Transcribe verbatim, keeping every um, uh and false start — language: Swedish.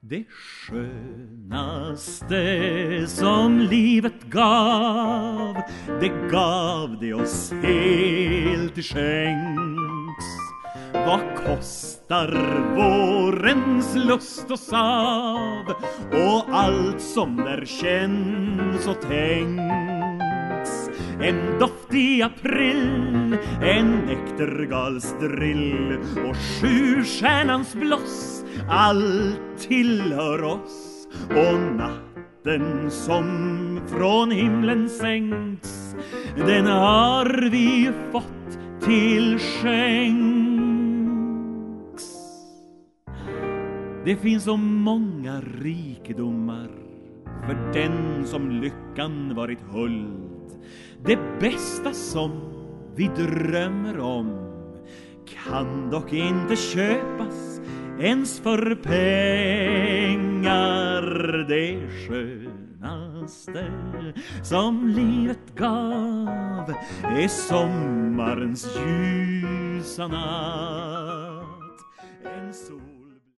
Det skönaste som livet gav, det gav det oss helt till skänks. Vad kostar vårens lust och sav och allt som där känns och tänks? En doft i april, en näktergalsdrill och sjustjärnans bloss, allt tillhör oss. Och natten som från himlen sänks, den har vi fått till skänks. Det finns så många rikedomar för den som lyckan varit huld. Det bästa som vi drömmer om kan dock inte köpas ens för pengar. Det skönaste som livet gav är sommarens ljusa natt. En sol